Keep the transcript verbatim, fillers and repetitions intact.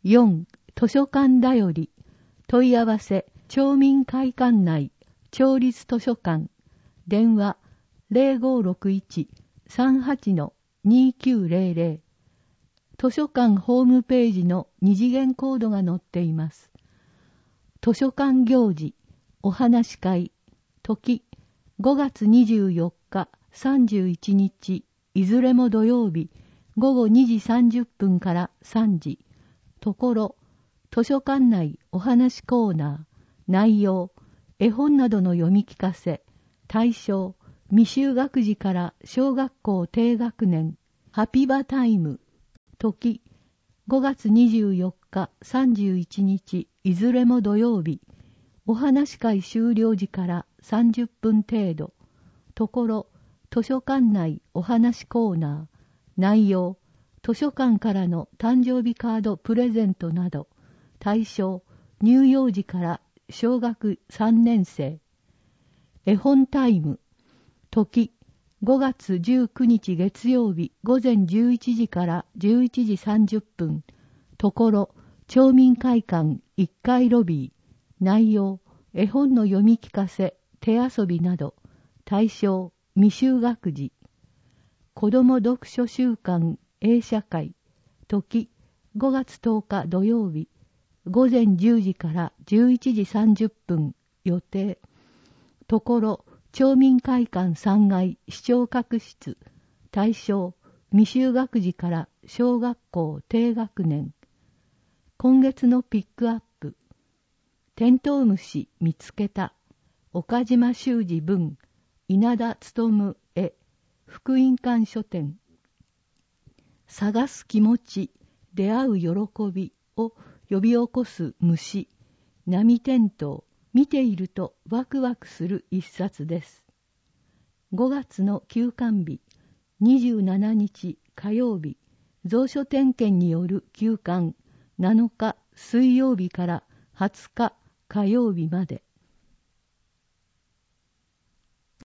よん. 図書館だより。問い合わせ、町民会館内、町立図書館。電話、ゼロごろくいち さんはち にきゅうゼロゼロ。図書館ホームページの二次元コードが載っています。図書館行事、お話し会、時、ごがつにじゅうよっか、さんじゅういちにち、いずれも土曜日、ごごにじさんじゅっぷんからさんじ。ところ、図書館内お話コーナー、内容、絵本などの読み聞かせ、対象、未就学児から小学校低学年、ハピバタイム、時、ごがつにじゅうよっか、さんじゅういちにち、いずれも土曜日、お話会終了時からさんじゅっぷん程度。ところ、図書館内お話コーナー、内容、図書館からの誕生日カードプレゼントなど、対象、乳幼児から小学さんねん生。絵本タイム、時、ごがつじゅうくにち月曜日ごぜんじゅういちじからじゅういちじさんじゅっぷん。ところ、町民会館いっかいロビー。内容、絵本の読み聞かせ、手遊びなど。対象、未就学児。子ども読書週間英社会。時、ごがつとおか土曜日。ごぜんじゅうじからじゅういちじさんじゅっぷん。予定。ところ、町民会館さんがい視聴覚室。対象、未就学児から小学校低学年。今月のピックアップ。テントウムシ見つけた。岡島修司文。稲田勉絵。福音館書店。探す気持ち、出会う喜びを呼び起こす虫。波点灯。見ているとワクワクする一冊です。ごがつの休館日、にじゅうしちにち火曜日、蔵書点検による休館、なのか水曜日からはつか火曜日まで。